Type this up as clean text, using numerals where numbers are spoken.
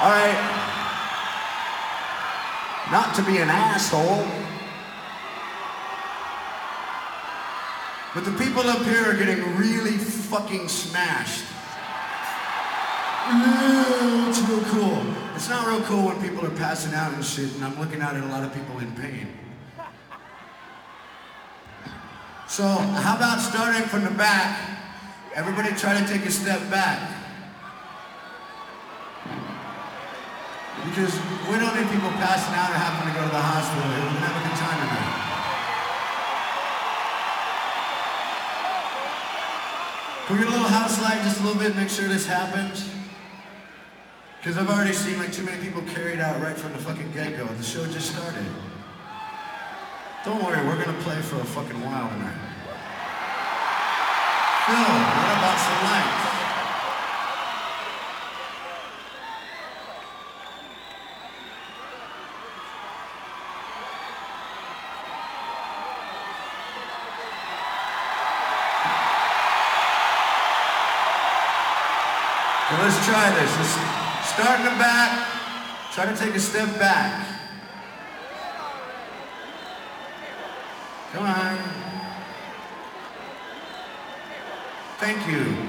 All right. Not to be an asshole, but the people up here are getting really fucking smashed. It's real cool. It's not real cool when people are passing out and shit, and I'm looking out at a lot of people in pain. So, how about starting from the back? Everybody try to take a step back. Because we don't need people passing out or having to go to the hospital. We're gonna have a good time tonight. Can we get a little house light just a little bit, make sure this happens? Because I've already seen like too many people carried out right from the fucking get-go. The show just started. Don't worry, we're gonna play for a fucking while tonight. Phil, what about some lights? So let's try this. Let's start in the back, try to take a step back. Come on. Thank you.